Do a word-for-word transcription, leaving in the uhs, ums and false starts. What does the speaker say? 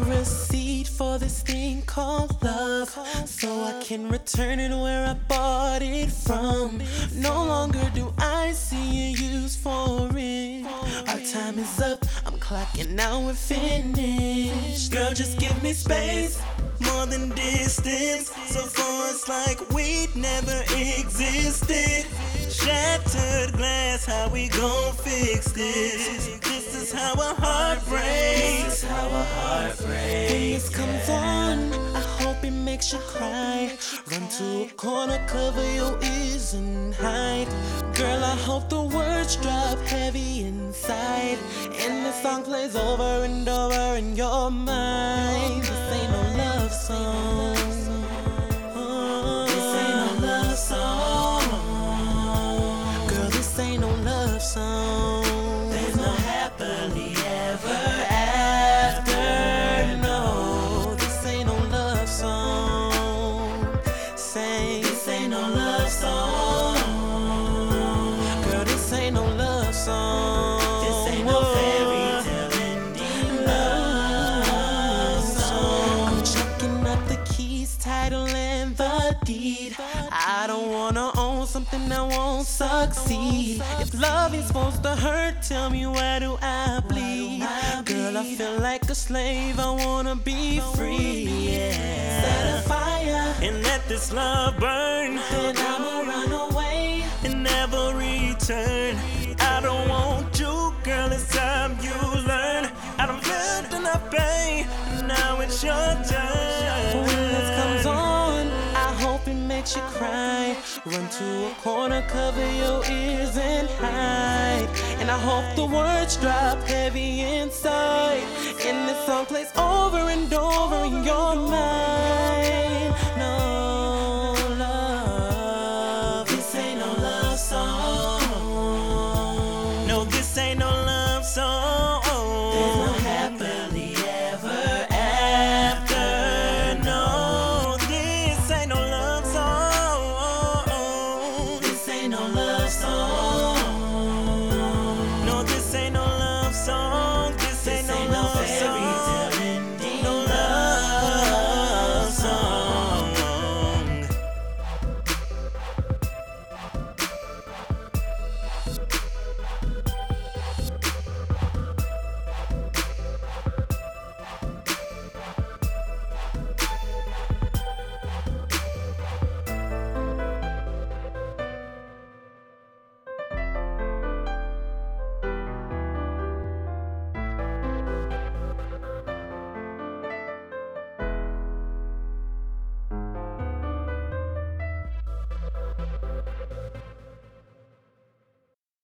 receipt for this thing called love, so I can return it where I bought it from. No longer do I see a use for it. Our time is up, I'm clocking now, we're finished. Girl, just give me space, more than distance. So far it's like we'd never existed. Shattered glass, how we gon' fix this? This is how a heart breaks. This is how a heart breaks. When this comes on, I hope it makes you cry. Run to a corner, cover your ears and hide. Girl, I hope the words drop heavy inside, and the song plays over and over in your mind. This ain't no love song. This ain't no love song. Girl, this ain't no love song. There's no happily ever after. No, this ain't no love song. Say, this ain't no love song. Girl, this ain't no love song. This ain't no fairy tale ending love song. I'm checking out the keys, title, and the deed. I don't wanna own something that won't succeed. If love is supposed to hurt, tell me, where do I bleed? Girl, I feel like a slave, I wanna be free. Yeah. Set a fire and let this love burn. Then I'ma run away and never return. I don't want you, girl, it's time you learn. I done felt enough pain, now it's your turn. When this comes on, I hope it makes you cry. Run to a corner, cover your ears and hide. And I hope the words drop heavy inside, and this song plays over and over in your mind.